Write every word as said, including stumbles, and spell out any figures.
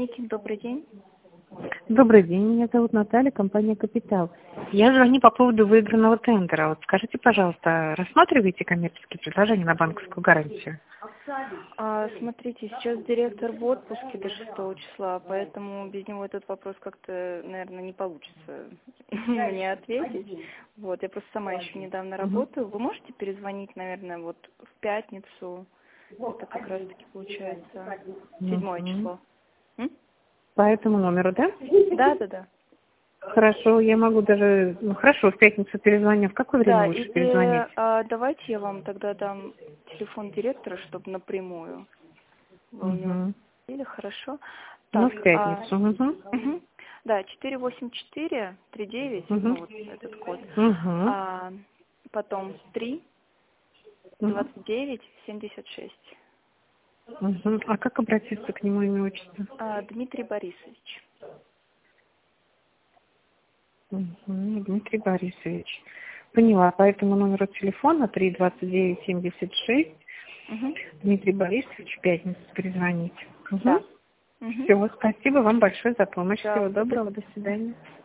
Никит, добрый день. Добрый день, меня зовут Наталья, компания «Капитал». Я звоню по поводу выигранного тендера. Вот скажите, пожалуйста, рассматриваете коммерческие предложения на банковскую гарантию? А, смотрите, сейчас директор в отпуске до шестого числа, поэтому без него этот вопрос как-то, наверное, не получится мне ответить. Вот, я просто сама еще недавно работаю. Вы можете перезвонить, наверное, вот в пятницу? Это как раз-таки получается седьмое число. М? По этому номеру, да? Да, да, да. Хорошо, я могу даже... Ну, хорошо, в пятницу перезвоню. В какое время Да, лучше или перезвонить? а, давайте я вам тогда дам телефон директора, чтобы напрямую вы у него Угу. спросили, хорошо. Ну, Так, в а, пятницу. Угу. мгм. Да, четыре восемь четыре три девять, Угу. ну вот этот код. Угу. А, потом три Угу. двадцать девять семьдесят шесть. Угу. А как обратиться к нему, имя, отчество? А, Дмитрий Борисович. Угу. Дмитрий Борисович. Поняла. По этому номеру телефона три двадцать девять семьдесят шесть Угу. Дмитрий Борисович в пятницу перезвонить. Угу. Да. Угу. Все, спасибо вам большое за помощь. Да, Всего до доброго, до свидания.